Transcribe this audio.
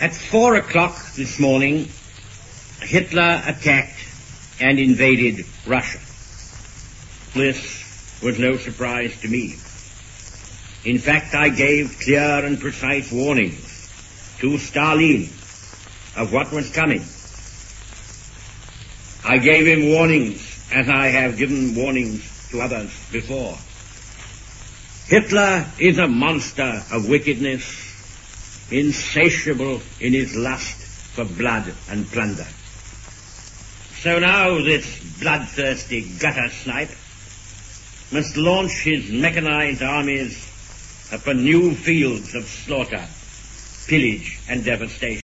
At 4 o'clock this morning, Hitler attacked and invaded Russia. This was no surprise to me. In fact, I gave clear and precise warnings to Stalin of what was coming. I gave him warnings as I have given warnings to others before. Hitler is a monster of wickedness, insatiable in his lust for blood and plunder. So now this bloodthirsty gutter snipe must launch his mechanized armies upon new fields of slaughter, pillage and devastation.